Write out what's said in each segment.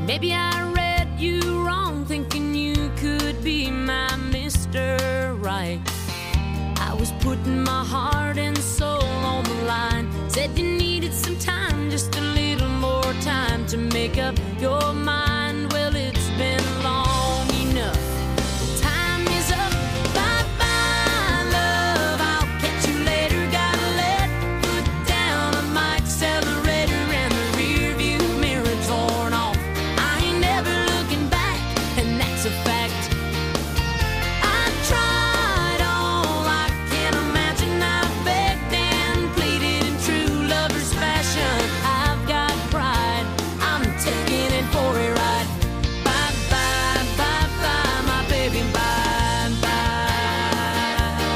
Maybe I read you wrong, thinking you could be my Mr. Right. I was putting my heart and soul on the line. Said you needed some time, just a little more time to make up your mind. Well, it's been long enough. Time is up. Bye-bye, love. I'll catch you later. Gotta let foot down on my accelerator and the rear view mirror torn off. I ain't never looking back, and that's a fact. I tried all I can imagine. I begged and pleaded in true lover's fashion. I've got pride, I'm taking it for a ride. Bye bye, bye bye, my baby, bye bye.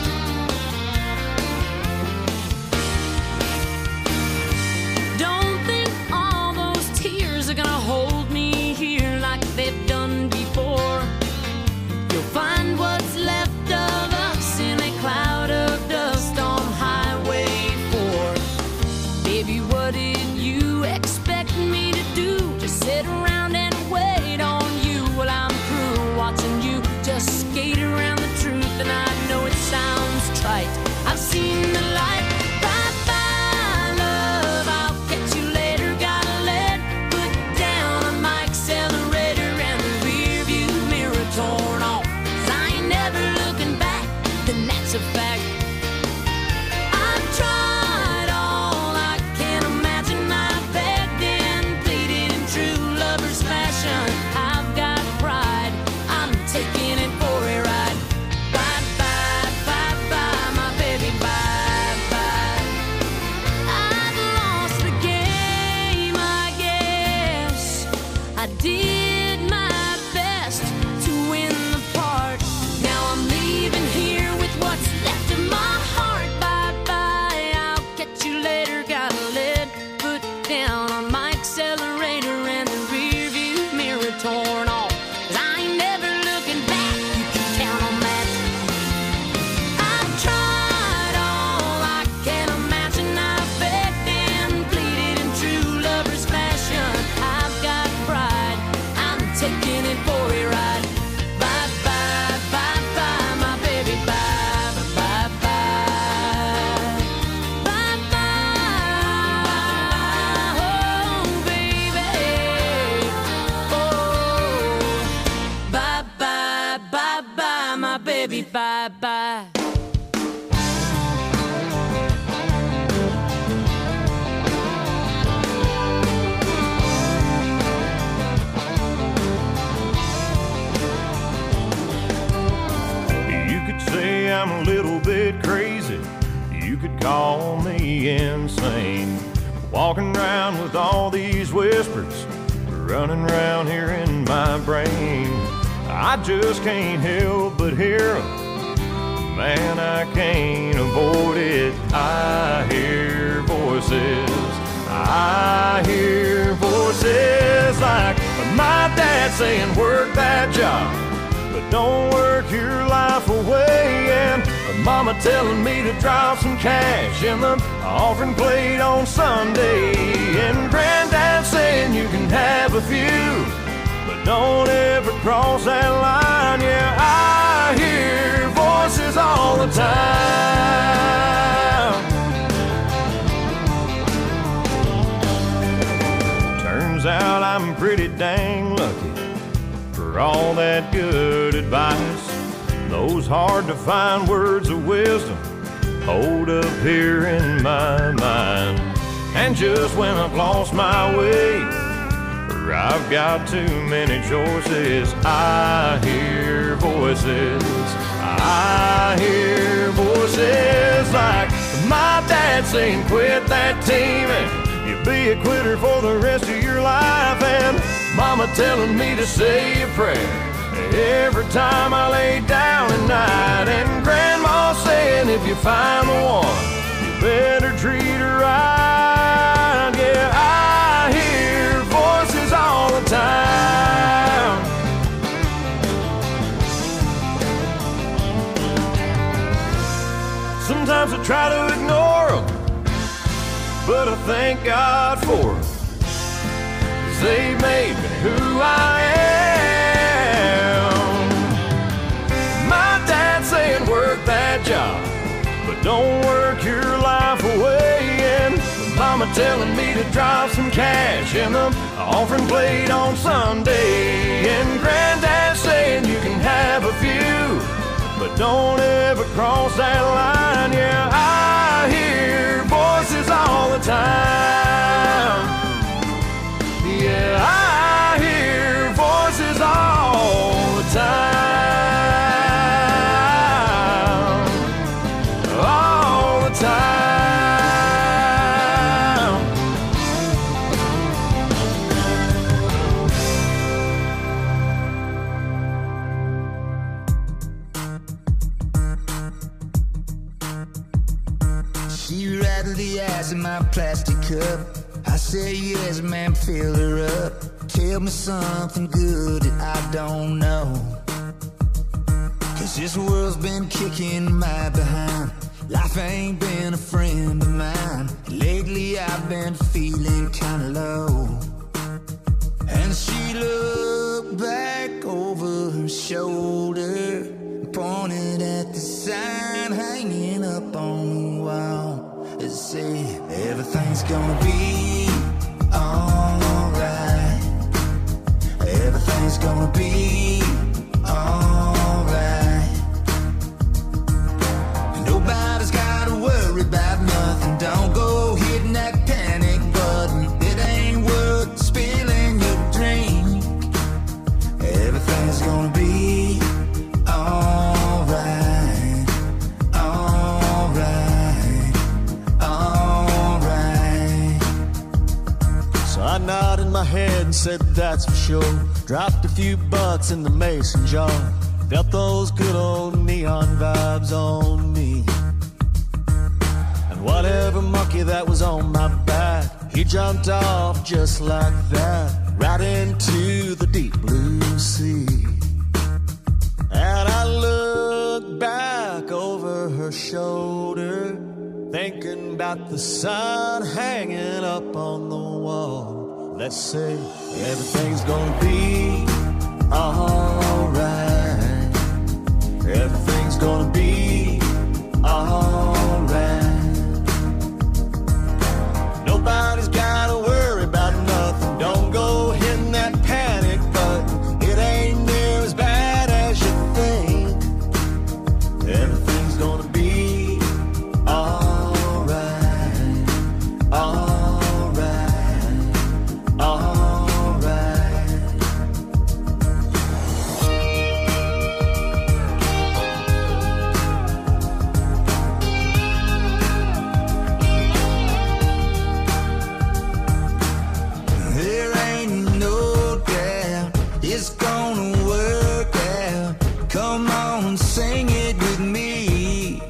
Don't think all those tears are gonna hold me here like they've done before. You'll find what's left of us in a cloud of dust on Highway 4. Baby, what did you expect me to do? Just sit around and wait on you while I'm through watching you just skate around the truth. And I know it sounds trite, I've seen the light. Bye bye, love, I'll catch you later. Gotta let foot down on my accelerator and the rear view mirror torn off. 'Cause I ain't never looking back, and that's a fact. I've tried all I can imagine. I begged and pleaded in true lover's fashion. I've got pride, I'm taking it for a ride. Bye bye, bye bye, my baby, bye bye. I've lost the game, I guess. I did my best to win the part. Now I'm leaving here with what's left of my heart. Bye bye, I'll catch you later. Gotta let foot down on my accelerator and the rear view mirror torn off. 'Cause I ain't never looking back, you can count on that. I've tried all I can imagine. I begged and pleaded in true lover's fashion. I've got pride, I'm taking it for a ride. Bye bye, bye bye, my baby, bye bye, bye bye, bye bye, oh baby, oh, bye bye, bye bye, my baby, bye bye. You could say I'm a little bit crazy. You could call me insane. Walking around with all these whispers running around here in my brain. I just can't help but hear 'em. Man, I can't avoid it. I hear voices. I hear voices like my dad saying, work that job, but don't work your life away. And mama telling me to drop some cash in the offering plate on Sunday. And granddad saying you can have a few, but don't ever cross that line. Yeah, I hear voices all the time. Turns out I'm pretty dang lucky for all that good advice. Those hard to find words of wisdom hold up here in my mind. And just when I've lost my way, or I've got too many choices, I hear voices. I hear voices like my dad saying, quit that teaming, you'll be a quitter for the rest of your life. And mama telling me to say a prayer every time I lay down at night. And grandma saying, if you find the one, you better treat her right. Yeah, I hear voices all the time. Sometimes I try to ignore them, but I thank God for them. 'Cause they made me who I am. My dad saying work that job, but don't work your life away. And mama telling me to drop some cash in the offering plate on Sunday. And granddad saying you can have a few, but don't ever cross that line. Yeah, I hear voices all the time. Yeah, I hear voices all the time. All the time. She rattled the ice in my plastic cup. I said yes, ma'am, fill her up. Tell me something good that I don't know, 'cause this world's been kicking my behind. Life ain't been a friend of mine. Lately I've been feeling kinda low. And she looked back over her shoulder, pointed at the sign hanging up on the wall. It said, everything's gonna be alright. Everything's gonna be alright. Nobody's gotta worry about nothing. Don't go hitting that panic button. It ain't worth spilling your drink. Everything's gonna be alright. Alright. Alright. So I nodded my head and said that's for sure. Dropped a few bucks in the mason jar. Felt those good old neon vibes on me. And whatever monkey that was on my back, he jumped off just like that, right into the deep blue sea. And I looked back over her shoulder, thinking about the sun hanging up on the wall. Let's say everything's gonna be alright. Everything's gonna be alright. Nobody's gotta worry about nothing. Don't go hitting that panic button. It ain't near as bad as you think. Everything's gonna be alright. Alright. Alright. There ain't no doubt it's gonna work out. Come on, sing it with me.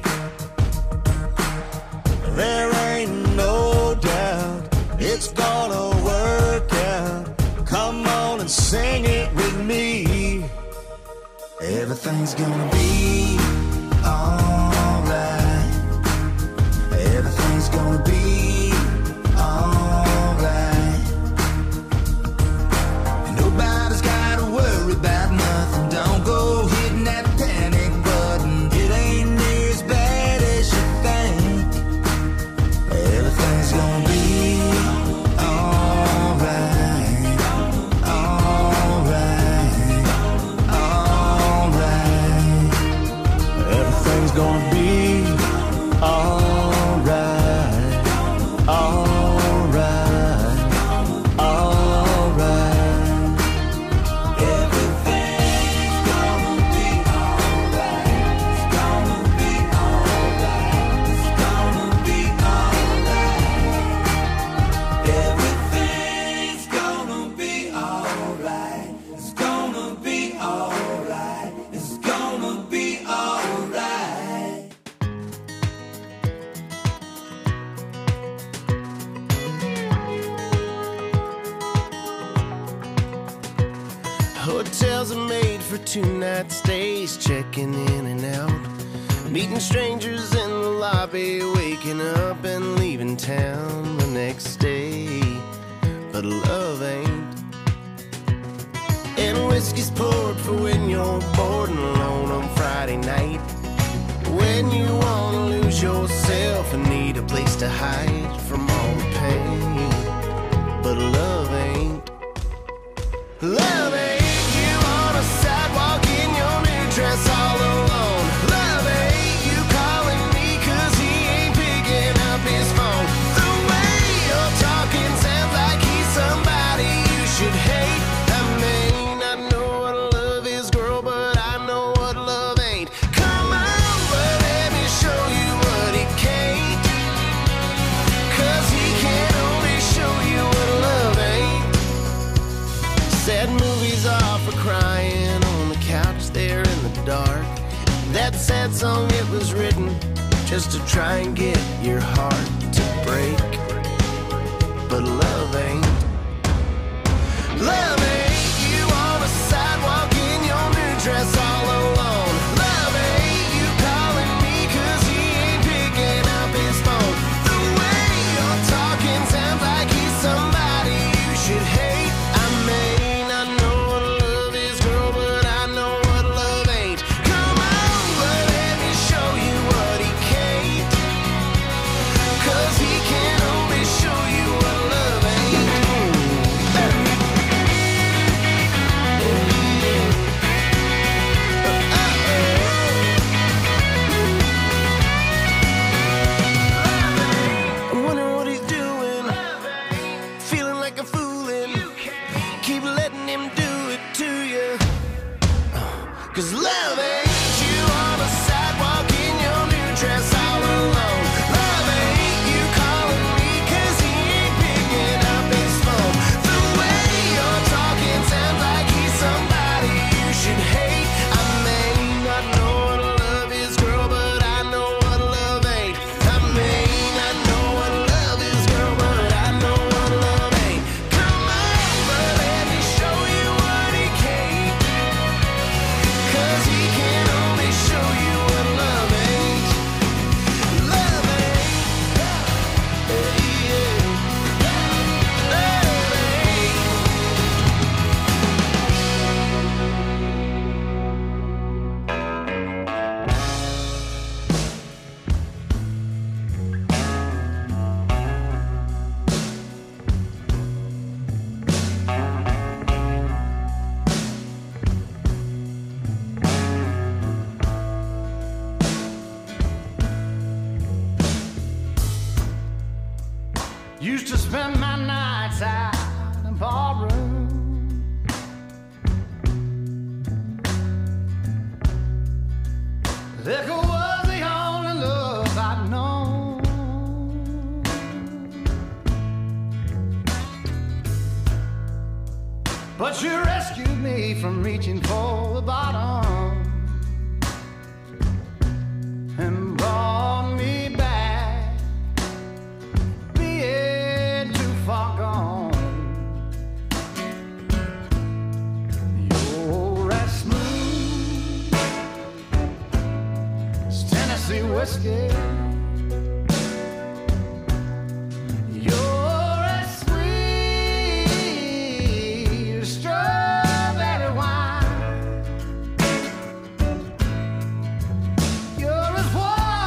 There ain't no doubt it's gonna work out. Come on and sing it with me. Everything's gonna be alright. Everything's gonna be alright. Nobody's gotta worry about nothing. Don't go hitting that panic button. It ain't near as bad as you think. Everything's gonna be alright. Alright. Alright. Everything's gonna be alright. Alright. Alright. Everything's gonna be alright. It's gonna be alright. It's gonna be alright. Everything's gonna be alright. It's gonna be alright. It's gonna be alright. Hotels are made for two-night stays, checking in and out, meeting strangers in the lobby, waking up and leaving town the next day. But love ain't and whiskey's poured for when you're bored and alone on Friday night. When you wanna lose yourself and need a place to hide from all the pain. But love ain't. Love ain't you on a sidewalk in your new dress all alone. Love ain't you calling me 'cause he ain't picking up his phone. The way you're talking sounds like he's somebody you should hate. I may not know what love is, girl, but I know what love ain't. Come on, but let me show you what he can't. 'Cause he can only show you what love ain't. Sad movies are for crying on the couch there in the dark. That sad song, it was written just to try and get your heart to break. But love ain't. Love ain't you on a sidewalk in your new dress all alone. Love ain't you calling me 'cause he ain't picking up his phone. The way you're talking sounds like he's somebody you should hate. I may not know what love is, girl, but I know what love ain't. Come on, but let me show you what he can't. 'Cause he can only show you what love ain't. I'm wondering what he's doing, feeling like a foolin'. Keep letting him do it to you. 'Cause love ain't you on a sidewalk in your new dress all alone. Love ain't you calling me 'cause he ain't picking up his phone. The way you're talking sounds like he's somebody you should hate. I may not know what love is, girl, but I know what love ain't. I may not know what love is, girl, but I know what love ain't. Come on, but let me show you what he can't. 'Cause he can only show you what love ain't. Love ain't. Yeah. Love ain't. Used to spend my nights out in ballroom. Liquor was the only love I'd known. But you rescued me from reaching for the bottom and brought me back, being too far gone. You're as smooth as Tennessee whiskey. You're as sweet as strawberry wine. You're as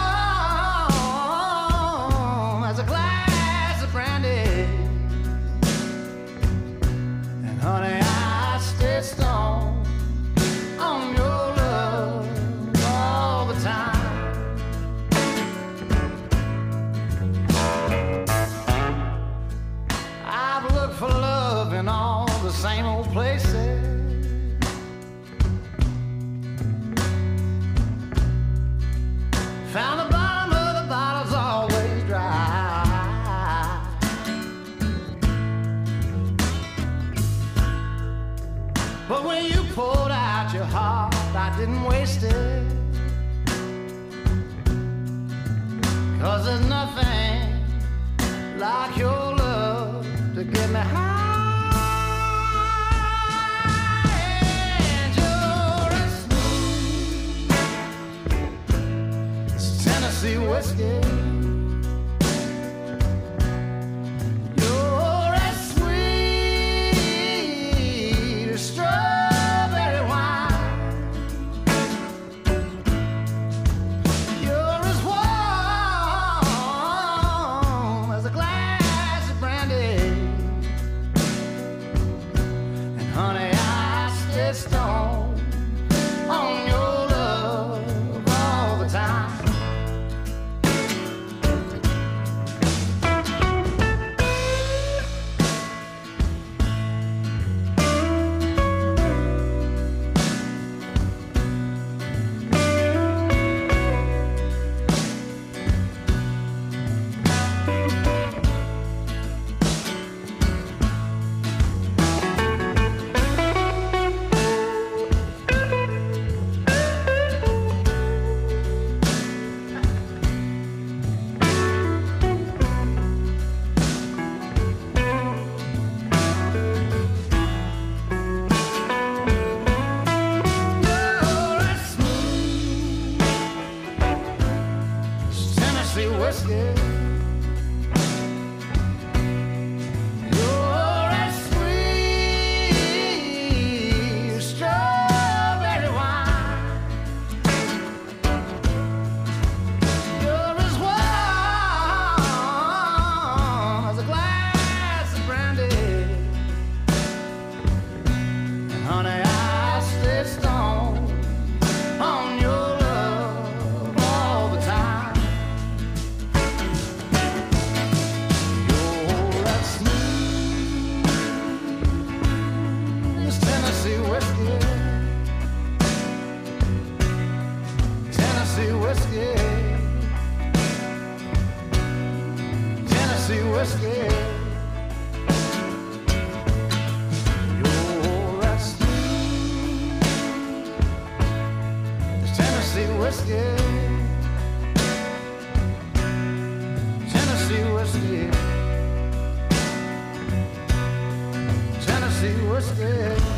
warm as a glass of brandy. And honey, I stay stoned on your love all the time. I've looked for love in all the same old places. Found the bottom of the bottle's always dry. But when you poured out your heart, I didn't waste it. 'Cause there's nothing like your love to get me high. And you're as smooth as Tennessee whiskey. You're as sweet as strawberry whiskey. You're as sweet as strawberry wine. You're as warm as a glass of brandy. And honey, I stay stoned on your love all the time. You're as smooth as Tennessee whiskey. Tennessee whiskey. Tennessee whiskey. You're as smooth as Tennessee whiskey. Tennessee whiskey. Tennessee whiskey.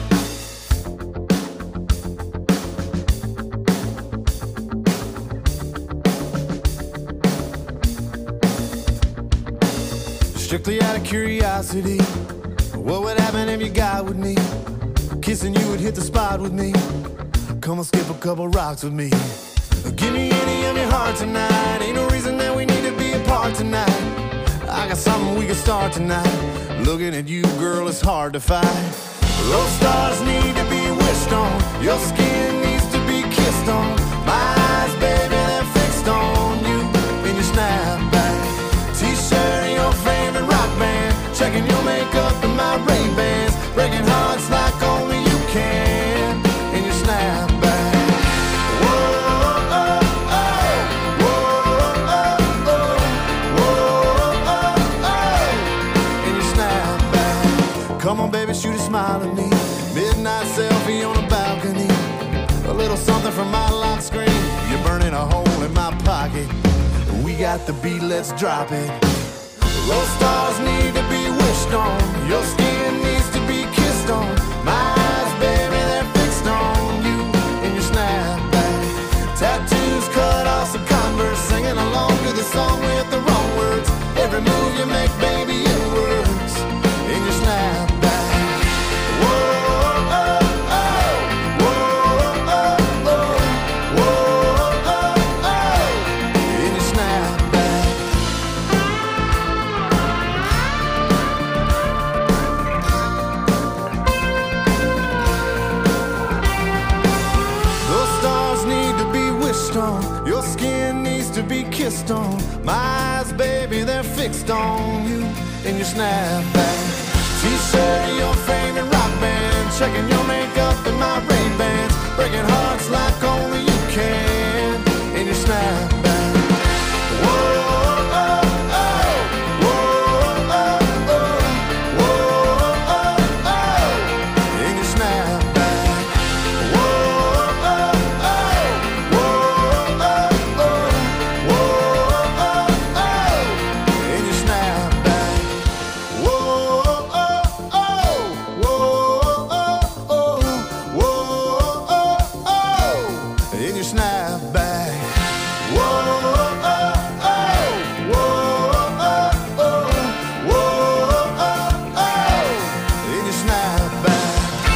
Strictly out of curiosity, what would happen if you got with me? Kissing you would hit the spot with me. Come and skip a couple rocks with me. Give me any of your heart tonight. Ain't no reason that we need to be apart tonight. I got something we can start tonight. Looking at you, girl, it's hard to fight. Those stars need to be wished on. Your skin needs to be kissed on. My eyes, baby, they're fixed on you in your snapback. T-shirt and your favorite rock band. Checking your makeup and my Ray-Bans. Breaking hearts like only you can in your snapback. Whoa, oh, oh. Whoa, oh, oh. Whoa, oh, oh. In your snapback. Come on, baby, shoot a smile at me. Midnight selfie on a balcony. A little something from my lock screen. You're burning a hole in my pocket. We got the beat, let's drop it. Those stars need to be wished on. Your skin needs to be kissed on. My eyes, baby, they're fixed on you in your snapback. Tattoos cut off some Converse. Singing along to the song with the wrong words. Every move you make, baby, it works in your snapback. Whoa, oh, oh. Whoa, oh, oh. Whoa, oh, oh. In your snapback. Those stars need to be wished on. Your skin needs to be kissed on. My eyes, baby, they're fixed on you in your snapback. T-shirt and your favorite rock band. Checking your makeup and my Ray-Bans. Breaking hearts like only you can in your snapback. Whoa, oh, oh. Whoa, oh, oh. Whoa, oh, oh. In your snapback. Whoa, oh, oh. Whoa, oh, oh. Whoa, oh, oh. In your snapback. Whoa, oh, oh. Whoa, oh, oh. Whoa, oh, oh. In your snapback. Whoa, oh, oh. Whoa, oh, oh. Whoa, oh, oh. In your snapback.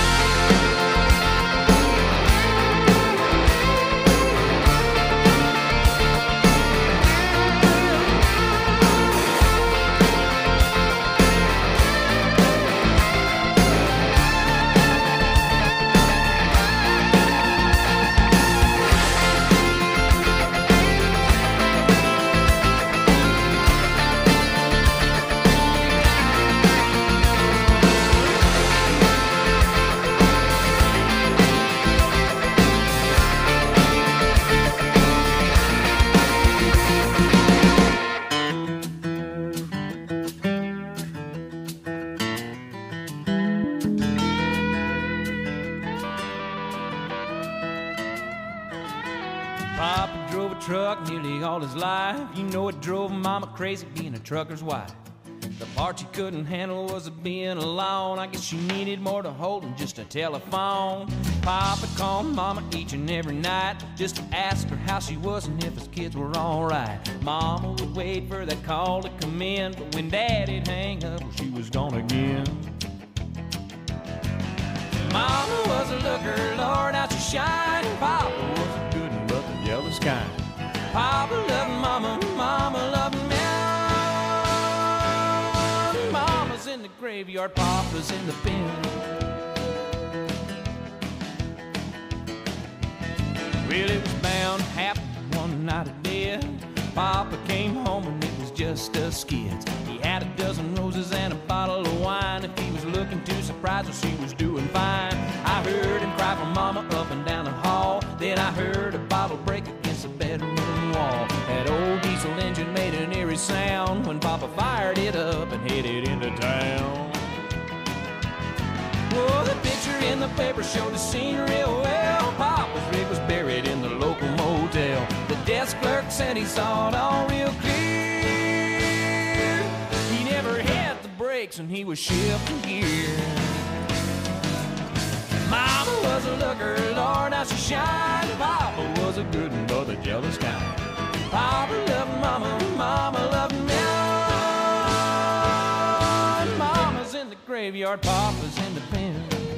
Papa drove a truck nearly all his life. You know it drove Mama crazy being a trucker's wife. The part she couldn't handle was being alone. I guess she needed more to hold than just a telephone. Papa called Mama each and every night just to ask her how she was and if his kids were alright. Mama would wait for that call to come in, but when Daddy'd hang up, well, she was gone again. Mama was a looker, Lord, how she shined. Papa was a good one, but the jealous kind. Papa loved Mama, Mama loved me. Mama's in the graveyard, Papa's in the pen. Well, it was bound to happen one night of death. Papa came home and it was just us kids. He had a dozen roses and a bottle of wine. If he was looking too surprised, well, she was doing fine. I heard him cry for Mama up and down the hall. Then I heard a bottle break against the bedroom wall. That old diesel engine made an eerie sound when Papa fired it up and headed into town. Oh, the picture in the paper showed the scene real well. Papa's rig was buried in the local motel. The desk clerk said he saw it all real clear. He never had the brakes and he was shifting gear. Mama was a looker, Lord, how she shined. Papa was a good one, but the jealous kind. Papa loved Mama, Mama loved me. Mama's in the graveyard, Papa's in the pen.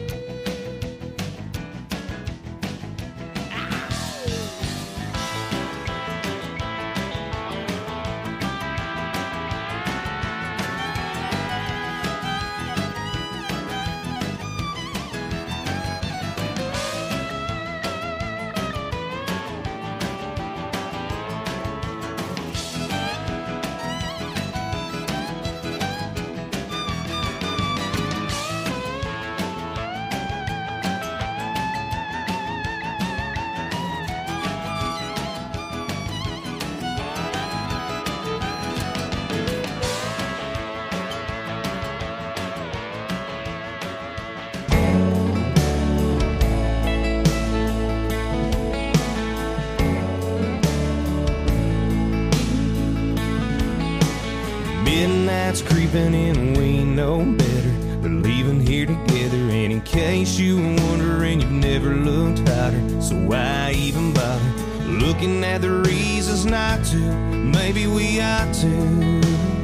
Midnight's creeping in and we know better. We're leaving here together, and in case you were wondering, you've never looked hotter. So why even bother looking at the reasons not to? Maybe we ought to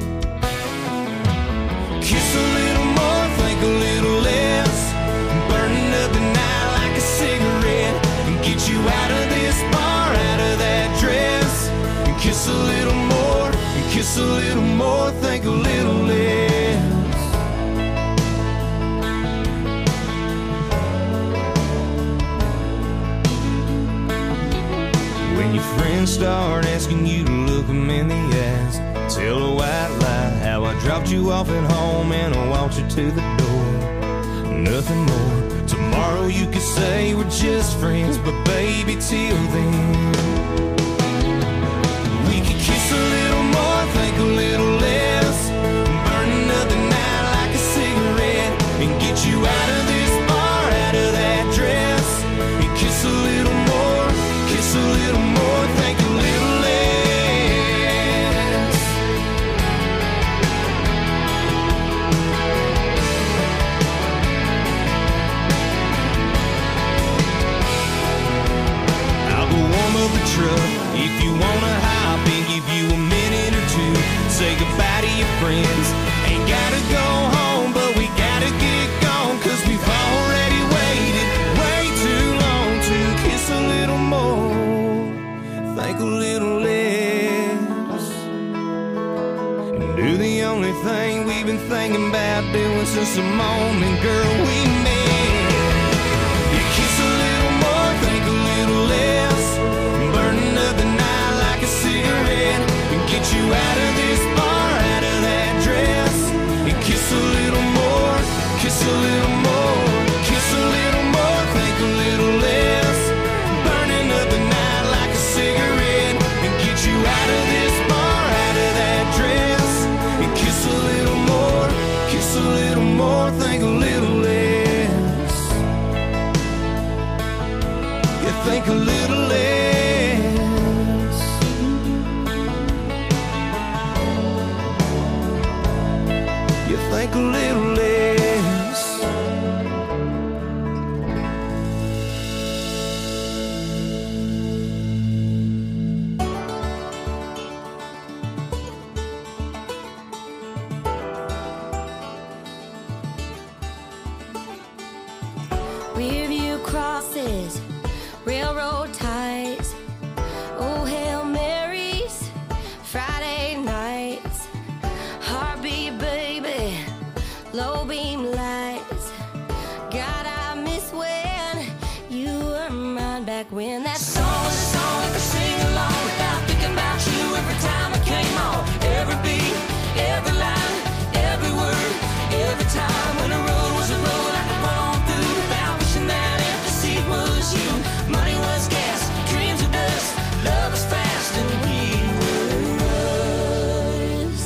kiss a little more, think a little less, burning up the night like a cigarette, and get you out of this bar, out of that dress, and kiss a little more, and kiss a little more, think a little less. When your friends start asking you to look them in the eyes, tell a white lie how I dropped you off at home and I walked you to the door. Nothing more. Tomorrow you could say we're just friends, but baby, till then we could kiss a little more, think a little less, burning up the night like a cigarette, and get you out of this bar, out of that dress, and kiss a little more, kiss a little more, think a little less. I'll go warm up the truck if you wanna hop and give you a minute or two. Say goodbye to your friends. Ain't gotta go home, but we gotta get gone, 'cause we've already waited way too long to kiss a little more, think a little less, and do the only thing we've been thinking about doing since the moment, girl, we met. You kiss a little more, think a little less, burning up the night like a cigarette, and get you out of this bar, out of that dress, and kiss a little more, kiss a little more, kiss a little more, think a little less, burning up the night like a cigarette, and get you out of this bar, out of that dress, and kiss a little more, think a little less. song was a song I could sing along without thinking about you every time I came on. Every beat, every line, every word, every time. When a road was a road I could run on through without wishing that empty seat was you. Money was gas, dreams were dust, love was fast, and we were us.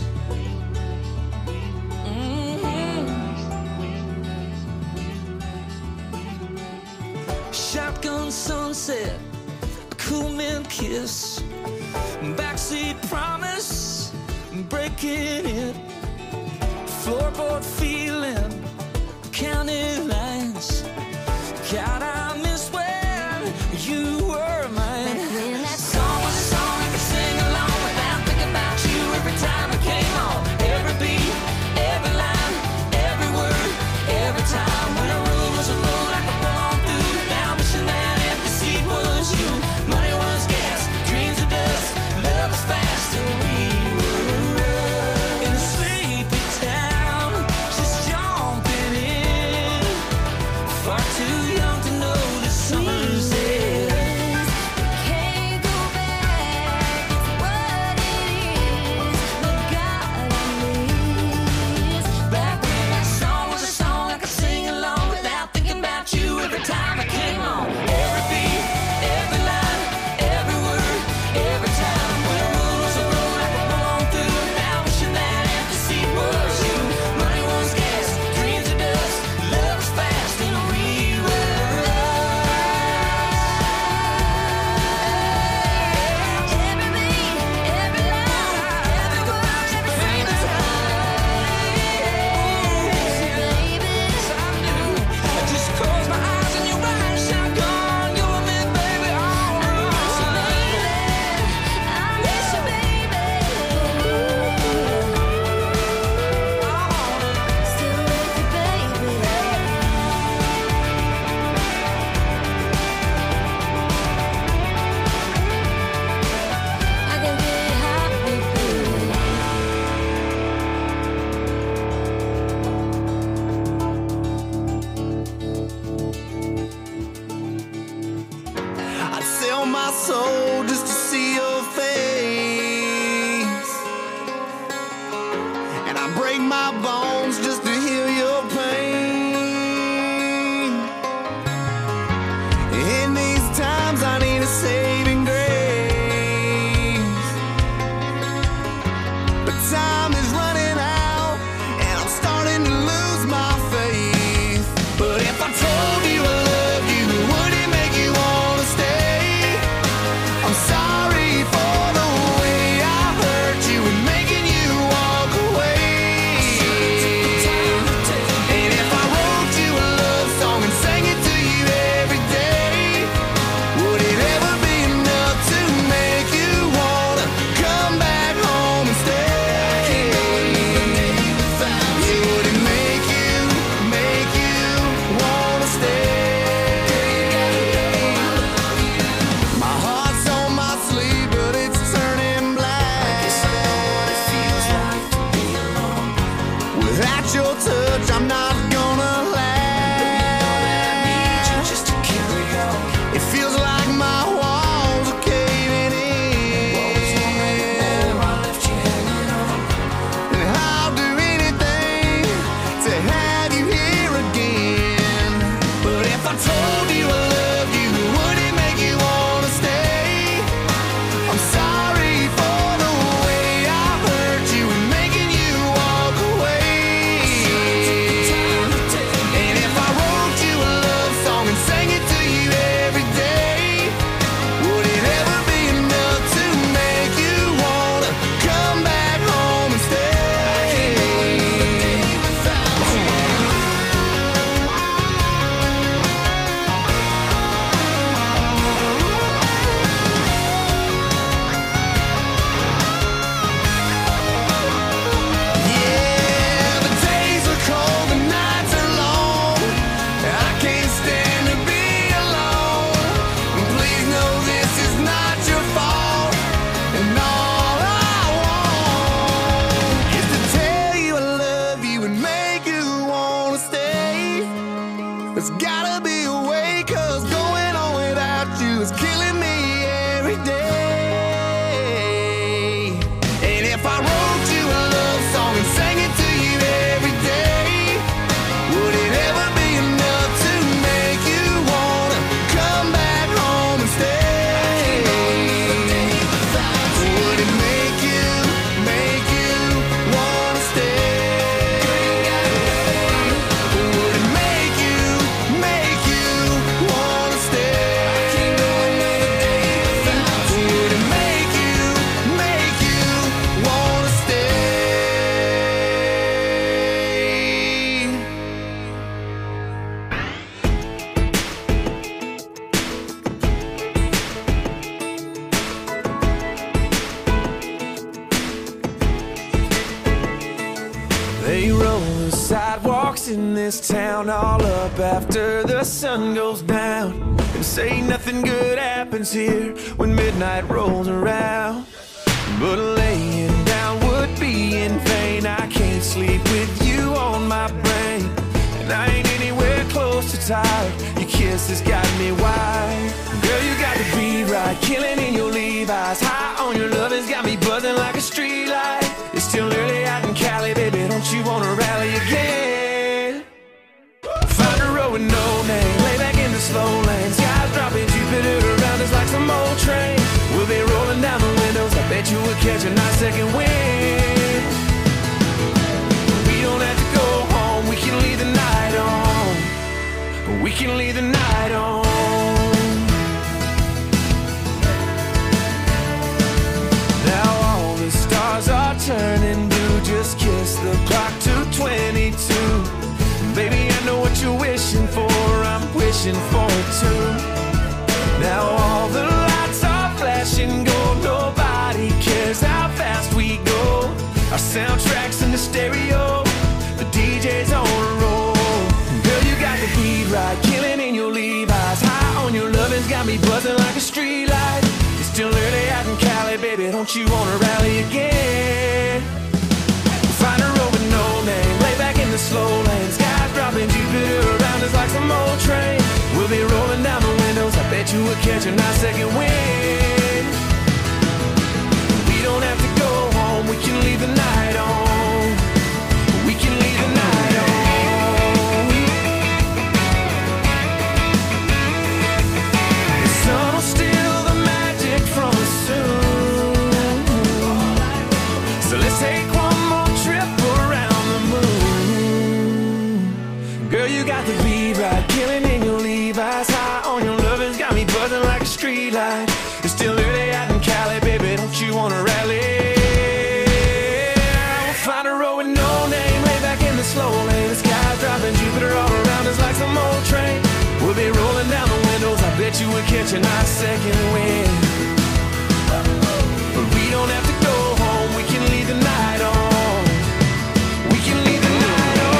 Shotgun sunset, a cool man kiss, backseat promise, breaking it, floorboard feeling, counting lines. God, I miss when you were mine. That song was a song I could sing along without thinking about you every time I came on. Every beat, every line, every word, every time. When a road was a road I could run on through without wishing that empty seat was you. Money was gas, dreams were dust, love was fast, and we were in a sleepy town, just jumping in. Far too young to know the summer's end. Can't go back, it's what it is. But God, I miss back when that song was a song I could sing along without thinking about you every time I came on. Every beat, every line, every word, every time. When a road was a road I could run on through without wishing that empty seat was you. Money was gas, dreams were dust, love was fast, and we were every beat, every line, every word, every time. I just close my eyes and you're riding shotgun. You and me, baby, all night. I miss you, baby. Still with you, baby. I can get hot with you. I'd sell my soul just to see your face, and I break my bones just to heal your pain. In these times I need a saving grace, but time is running out and I'm starting to lose my faith. But if I told you I loved you, would it make you wanna stay? I'm sorry for sidewalks in this town all up after the sun goes down, and say nothing good happens here when midnight rolls around. But laying down would be in vain. I can't sleep with you on my brain, and I ain't anywhere close to tired. Your kiss has got me wired. Girl, you got to be right, killing in your Levi's. High on your love has got me buzzing like a street light. It's still early out in Cali, baby, don't you wanna rally again? Find a road with no name, lay back in the slow lane. Skies dropping, Jupiter around us like some old train. We'll be rolling down the windows, I bet you will catch a nice second wind. We don't have to go home, we can leave the night on. We can leave the night on. Now all the stars are turning blue. Just kiss the clock to 22. Baby, I know what you're wishing for, I'm wishing for it too. Now all the lights are flashing gold. Nobody cares how fast we go. Our soundtrack's in the stereo, the DJ's on a roll. Girl, you got the beat right, killing in your Levi's. High on your lovin's got me buzzing like a street light. It's still early out in Cali, baby, don't you wanna rally again? Find a road with no name, lay back in the slow lane. Skies dropping, Jupiter around us like some old train. We'll be rolling down the windows, I bet you will catch a nice second wind. We don't have to go home, we can leave the night on. We can leave the night on. The sun will steal the magic from us soon. So let's take one more trip around the moon. Girl, you got the beat right, killing in your Levi's. High on your lovin's got me buzzing like a street light. It's still early out in Cali, baby, don't you wanna rally? We'll find a road with no name, lay back in the slow lane. The sky's dropping, Jupiter all around us like some old train. We'll be rolling down the windows, I bet you will catch a nice second wind. But we don't have to go home, we can leave the night on. We can leave the night on.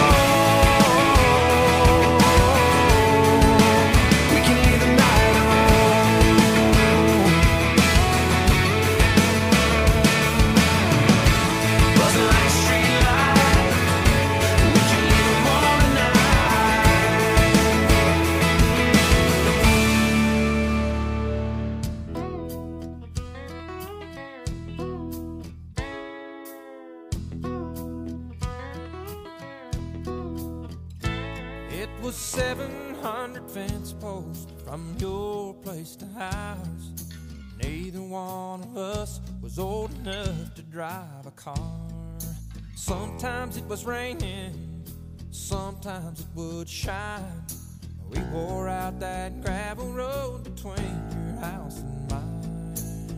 We can leave the night on. Buzzing like a street light. We can leave them all It was 700 fence posts from your place to ours. Neither one of us was old enough to drive a car. Sometimes it was raining, sometimes it would shine. We wore out that gravel road between your house and mine.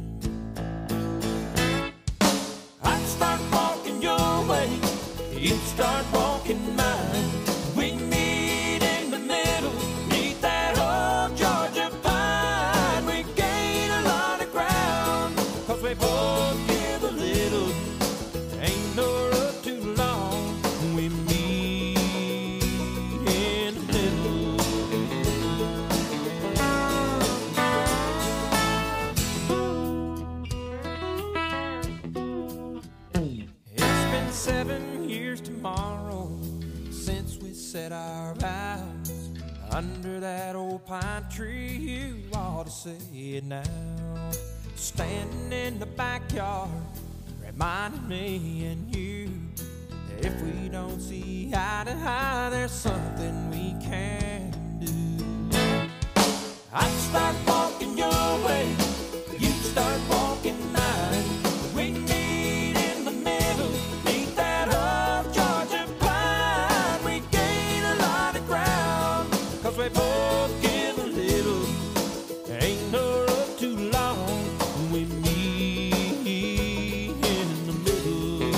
I'd start walking your way, you'd start walking mine. We meet in the middle, meet that old Georgia pine. We gain a lot of ground, 'cause we both give a little. Ain't no road too long, we meet in the middle. It's been 7 years tomorrow since we said our vows under that old pine tree. You ought to say it now. Standing in the backyard, reminding me and you that if we don't see eye to eye, there's something we can do. I'd start walking your way, you'd start walking mine. We meet in the middle, meet that old Georgia pine. We gain a lot of ground, 'cause we both give a little. Ain't no road too long, we meet in the middle.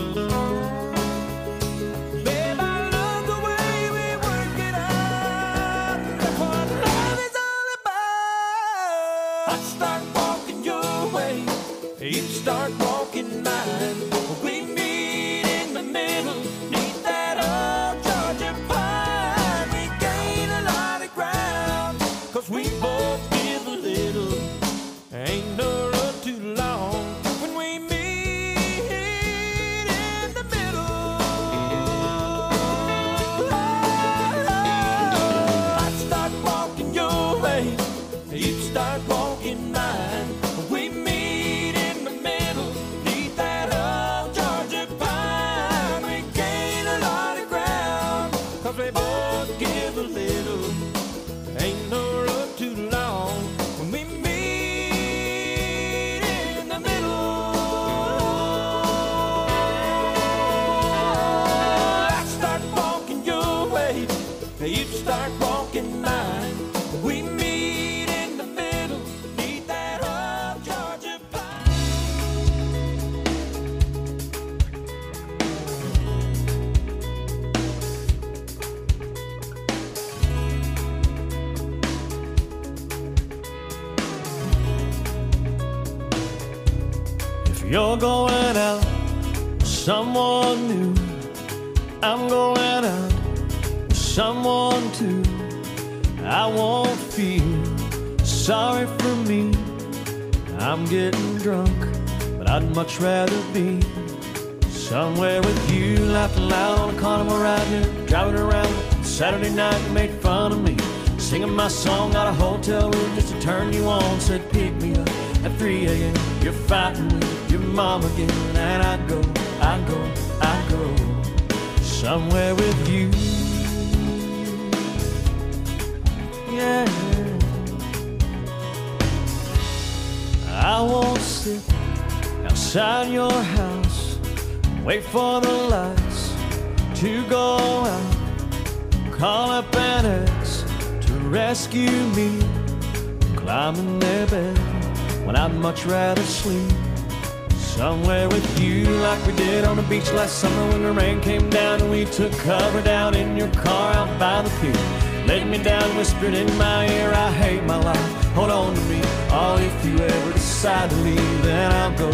Babe, I love the way we work it out. That's what love is all about. I start walking your way, you start walking mine. We meet in the middle, meet that old You're going out with someone new. I'm going out with someone too. I won't feel sorry for me. I'm getting drunk, but I'd much rather be somewhere with you, laughing loud on a carnival ride here, driving around Saturday night. You made fun of me, singing my song out of hotel room just to turn you on. Said pick me up at 3 a.m. You're fighting with your mom again, and I go somewhere with you. Yeah, I won't sit outside your house, wait for the lights to go out, call up an ex to rescue me, climbing their bed when I'd much rather sleep somewhere with you, like we did on the beach last summer when the rain came down and we took cover down in your car out by the pier. Laid me down, whispered in my ear, I hate my life, hold on to me. Oh, if you ever decide to leave, then I'll go.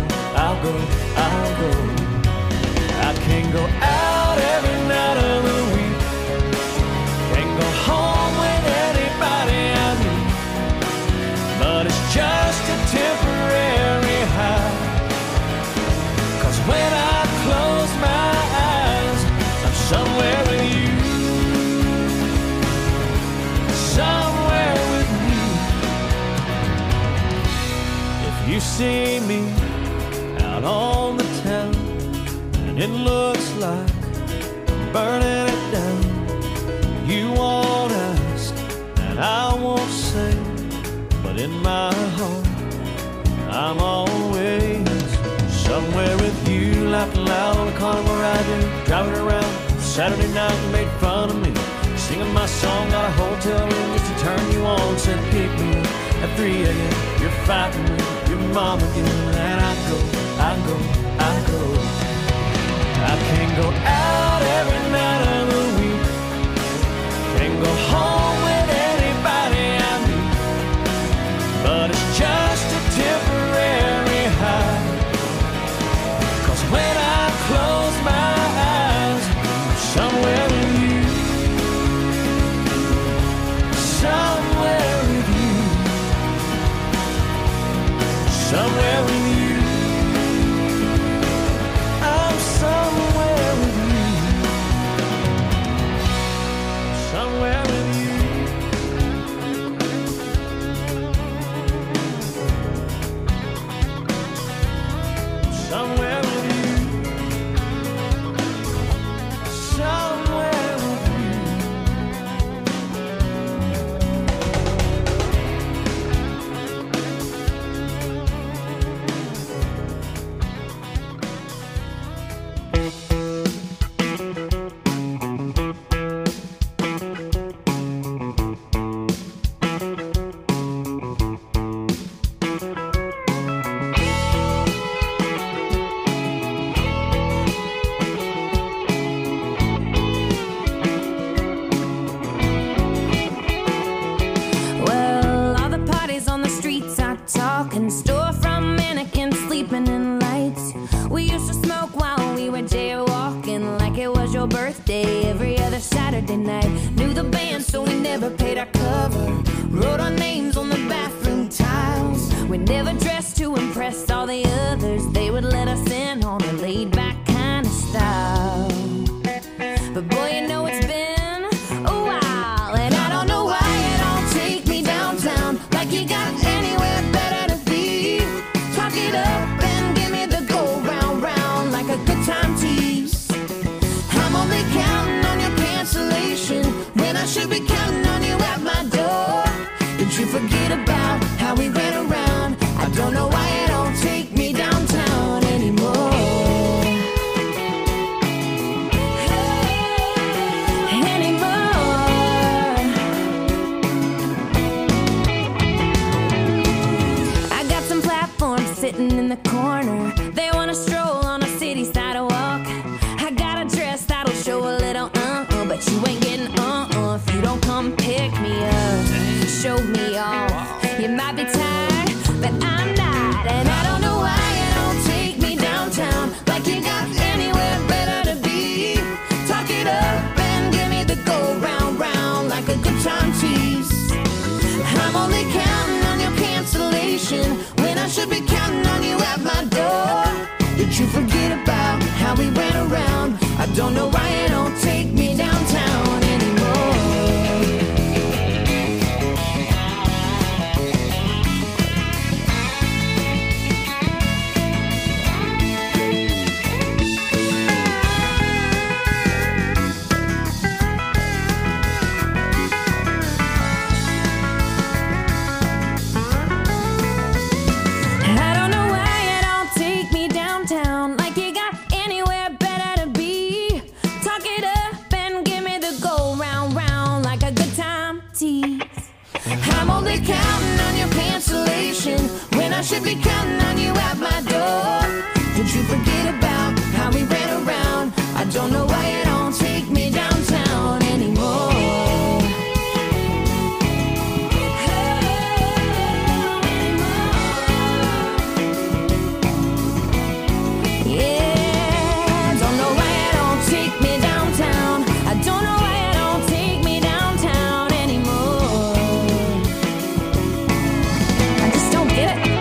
I can't go out every night of the week, can't go home with anybody I meet, but it's just a temporary high, 'cause when I close my eyes, I'm somewhere with you. Somewhere with you. If you see me out on the town and it looks like I'm burning it down, you won't ask and I won't say, but in my heart I'm always somewhere with you, laughing loud on a carnival ride, driving around Saturday night. You made fun of me, singing my song out of hotel room just to turn you on. Said pick me up at 3 a.m. You're fighting with your mom again, and I go. I can't go out every night of the week, can't go home with anybody I meet, but it's just a temporary high, 'cause when I close my eyes, I'm somewhere with you. Somewhere with you. Somewhere with you. I'm somewhere with you. Somewhere with you. Somewhere with you. Somewhere with you. Well, all the parties on the streets are talking, storefront mannequins sleeping in lights. We used to smoke while we were jaywalking, like it was your birthday every other Saturday night. Knew the band, so we never paid our cover. Wrote our names on the bathroom tiles. We never dressed to impress all the others. They would let us in on a laid-back kind of style. But boy, you know it's been a while, and I don't know why you don't take me downtown, like you got anywhere better to be. Talk it up and give me the go round, round, like a good time tease. I'm only counting on your cancellation when I should be counting on you at my door. Did you forget about how we ran around? I don't know why you don't take me downtown anymore. Sitting in the corner, they wanna stroll on a city sidewalk. I got a dress that'll show a little but you ain't getting if you don't come pick me up, show me off. You might be tired, but I'm not, and I don't know why you don't take me I don't know why you don't take me downtown anymore. I don't know why you don't take me downtown, like you got anywhere better to be. Talk it up and give me the go round round like a good time tease. I'm only counting on your cancellation when I should be counting on you at my door. Did you forget about how we ran around? I don't know why you don't take me downtown anymore. Yeah, don't know why you don't take me downtown. I don't know why you don't take me downtown anymore. I just don't get it.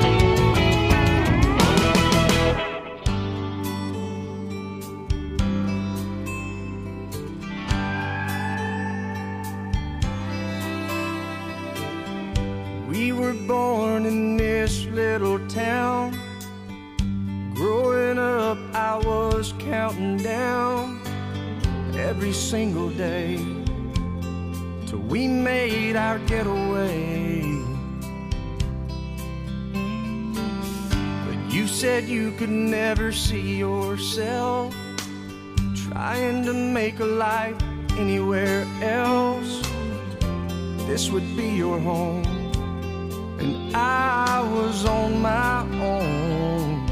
We were born in this little town. Growing up, I was counting down every single day till we made our getaway. But you said you could never see yourself trying to make a life anywhere else. This would be your home, and I was on my own.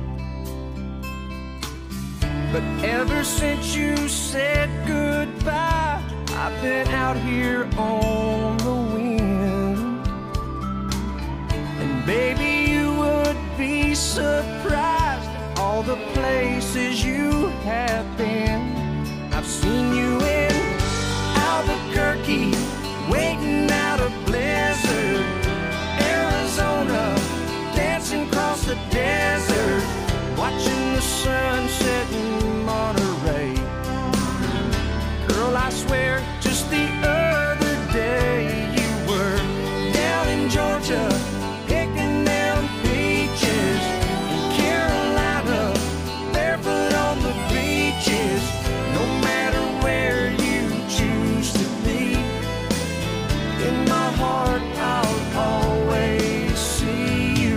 But ever since you said goodbye, I've been out here on the wind. And baby, you would be surprised at all the places you have been. I've seen you in Albuquerque, waiting out a blizzard, Arizona, dancing across the desert, watching the sunset in Monterey. Girl, I swear, just the other day you were down in Georgia, picking them peaches, in Carolina, barefoot on the beaches. No matter where you choose to be, in my heart I'll always see you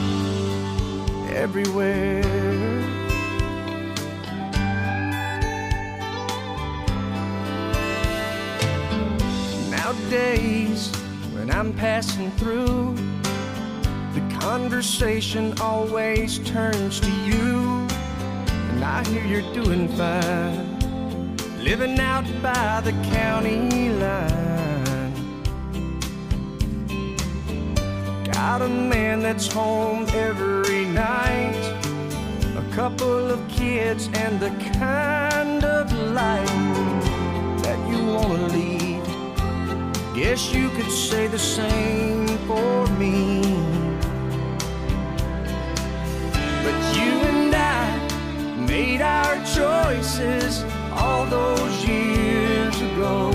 everywhere. Nowadays, when I'm passing through, the conversation always turns to you. And I hear you're doing fine, living out by the county line. Got a man that's home every night, a couple of kids, and the kind of life that you wanna lead. Guess you could say the same for me. But you and I made our choices all those years ago.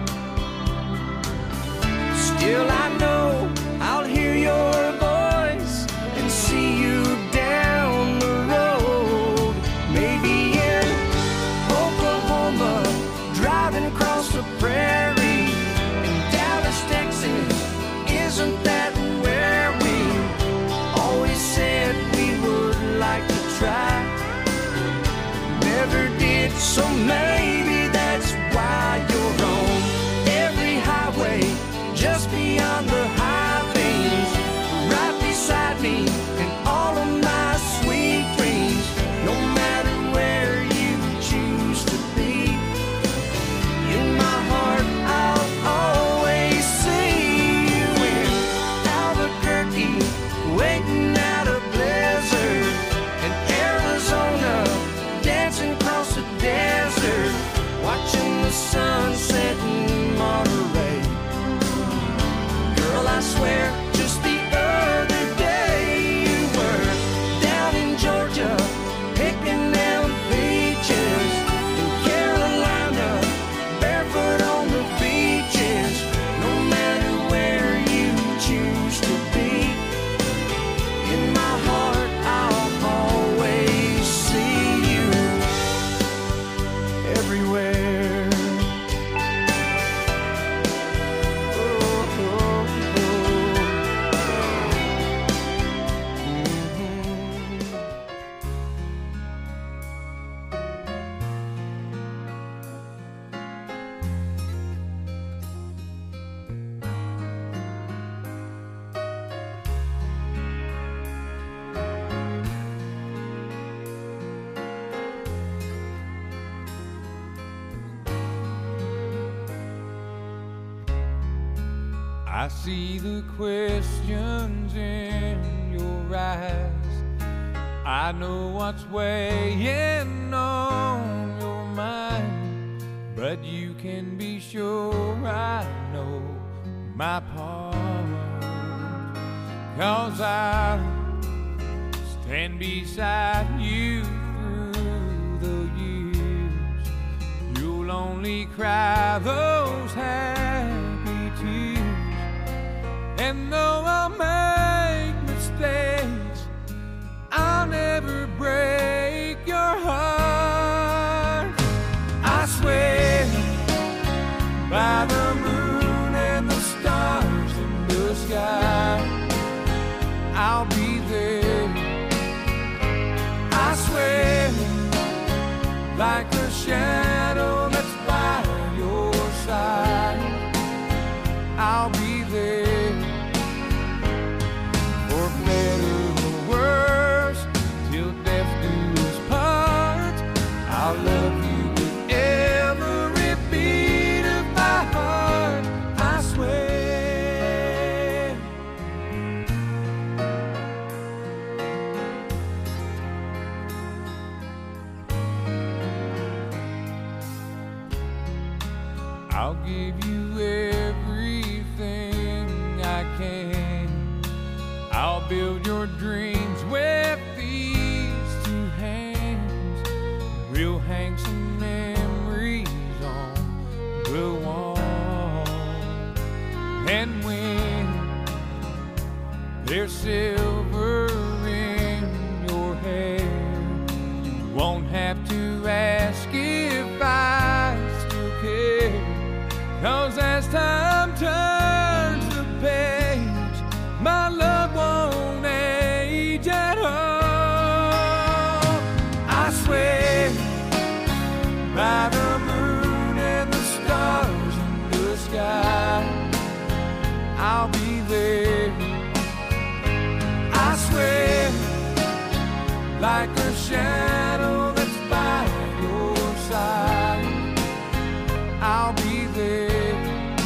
Still I know I'll hear your voice and see you down the road. Maybe in Oklahoma, driving across the prairie. Texas, isn't that where we always said we would like to try? Never did, so maybe that's why you're on every highway, just beyond the high things, right beside me and all of my sweet dreams. No matter where you choose to be, in my heart I'll always waiting out a blizzard in Arizona, dancing across the desert, I see the questions in your eyes. I know what's weighing on your mind, but you can be sure I know my part. 'Cause I'll stand beside you through the years. You'll only cry those happy tears. And though I'll make mistakes, I'll never break your heart. I swear by the moon and the stars in the sky, I'll be there. I swear like a shadow that's by your side, I'll be there. For better or worse, till death do us part, I'll love you with every beat of my heart. I swear. I'll give you everything I can. I'll build your dreams with these two hands. We'll hang some memories on the wall. And when there's silver in your hair, you won't have to ask if I still care. 'Cause as time turns the page, my love won't age at all. I swear by the moon and the stars in the sky, I'll be there. I swear like a shadow that's by your side, I'll be there.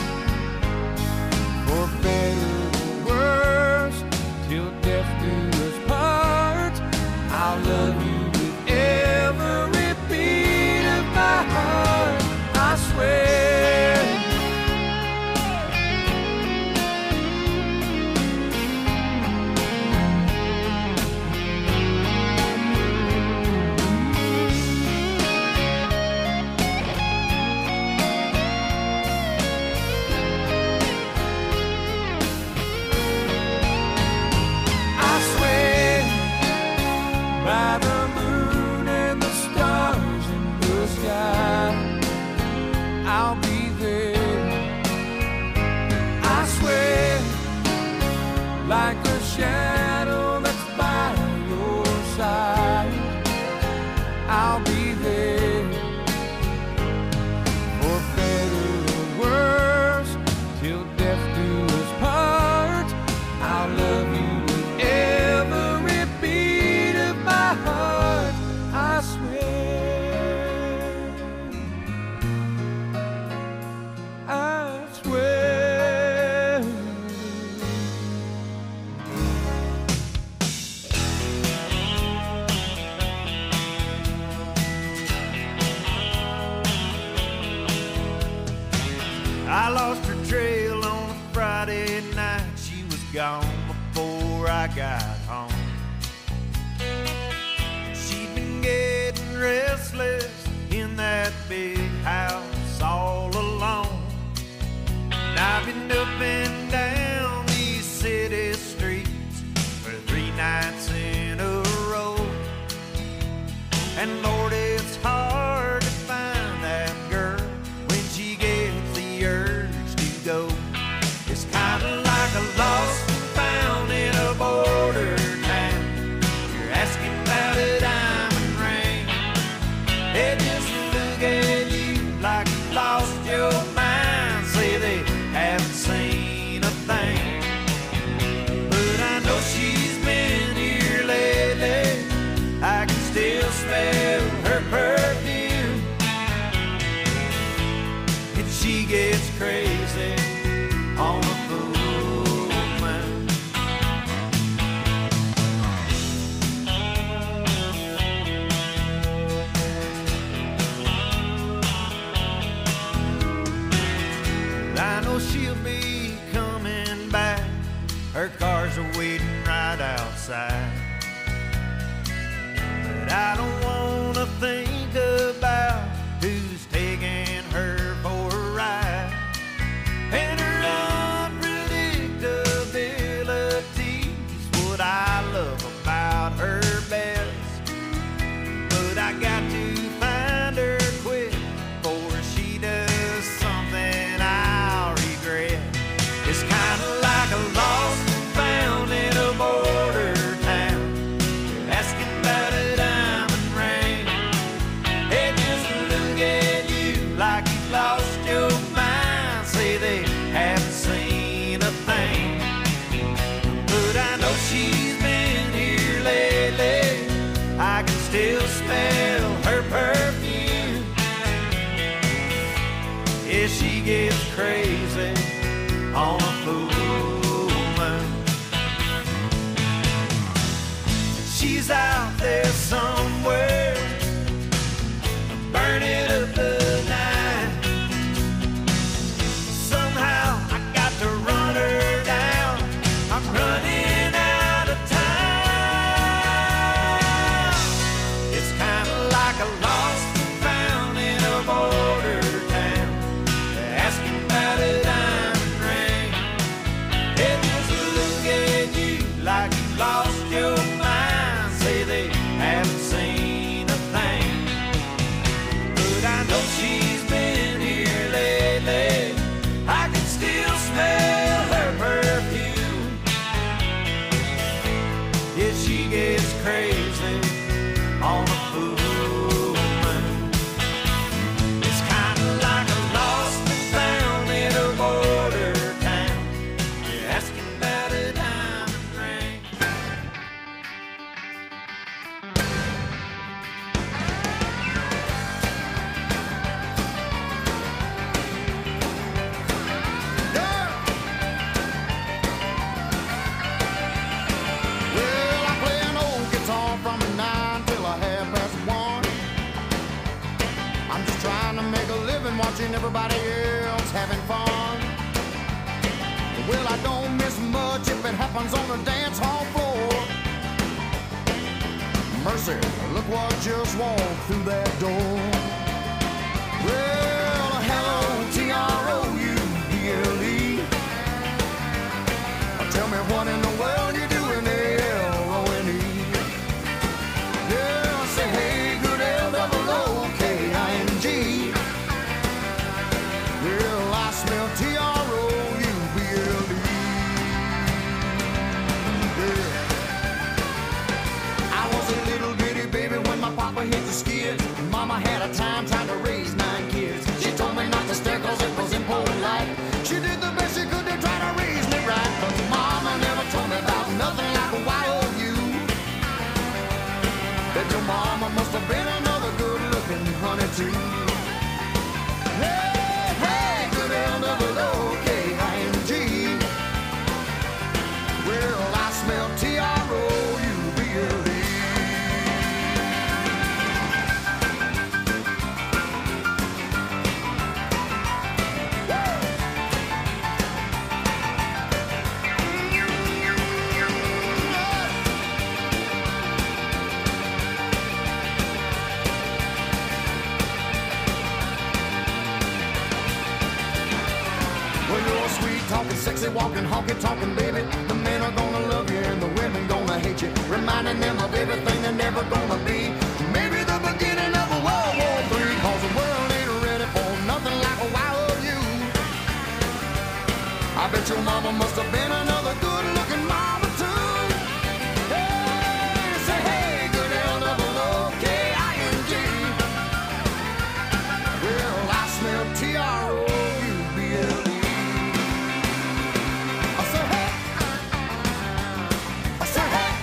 For better or worse, till death do us part, I'll love you with every beat of my heart. I swear. By the moon and the stars in the sky, I'll be there. I swear like a shadow that's by your side, I'll be there. For better or worse, till death do us part, I'll love you with every beat of my heart. I swear, I swear. I lost her trail on a Friday night. She was gone before I got home. She'd been getting restless in that big house all alone. And I've been up and down these city streets for 3 nights in a row. And Lord, it's hard to find that girl when she gets the urge to go. It's kind of like a lost and found in a border town. You're asking about a diamond ring, they just look at you like you lost your mind. Say they haven't seen a thing, but I know she's been here lately. I can still smell her perfume, and she gets crazy on a fool I don't wanna think about who's taking her for a ride. And her unpredictability's what I love about her best. But I got to find her quick before she does something I'll regret. It's kinda like a lost and found in a border town. You're asking about a diamond ring. They just look at you like you've lost your mind. Say they haven't seen a thing. But I know she's been here lately. I can still smell her perfume. Yeah, she gets crazy on a full moon. She's out there somewhere, burning up the night. Somehow I got to run her down. I'm running out of time. It's kind of like a lost and found in a border town. Asking about a diamond ring. They just look at you like you lost your mind. Say they haven't seen a thing. But I know she's been here lately. I can still smell her perfume. Yeah, she gets crazy on a full moon. It's kinda like a lost and found in a border town. You're asking about a diamond ring. Well, I play an old guitar from 9 till a 1:30. I'm just trying to make a living watching everybody else having fun. Well, I don't miss much if it happens on the dance hall floor. Mercy, look what just walked through that door. Well, hello, Trouble. Tell me what in the world you doing there, L-O-N-E. Yeah, say hey, good L-O-O-K-I-N-G. Well, I smell T-R-O-U-B-L-E. Yeah. I was a little bitty baby when my papa hit the skids. Mama had a time trying to raise 9 kids. She told me not to stare cause it was impolite. She did the best she could to try to raise me right. But mama never told me about nothing like a Y-O-U. Bet your mama must have been another good-looking honey too. Hey, hey, good L-O-O-K-I-N-G. Well, I smell T-R-O-U-B-L-E. Well, you're sweet talking, sexy walking, honky talking, baby. The men are gonna love you and the women gonna hate you, reminding them of everything they're never gonna be. Maybe the beginning of a World War III, cause the world ain't ready for nothing like a Y-O-U. I bet your mama must have been another good-looking mama too. Hey, say hey, good L-O-O-K-I-N-G. Well, I smell T-R-O-U-B-L-E. I say hey. I say hey.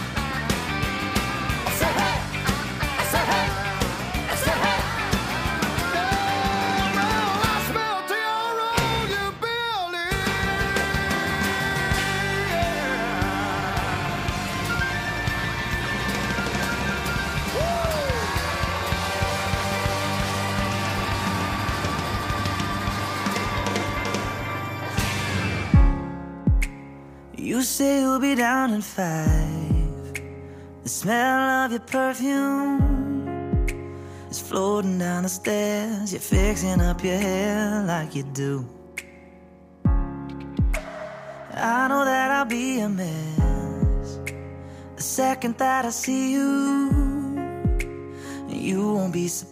I say hey. I say hey. I say hey. Yeah, well, I smell T-R-O-U-B-L-E. You say you'll be down in 5, The smell of your perfume is floating down the stairs. You're fixing up your hair like you do. I know that I'll be a mess the second that I see you. You won't be surprised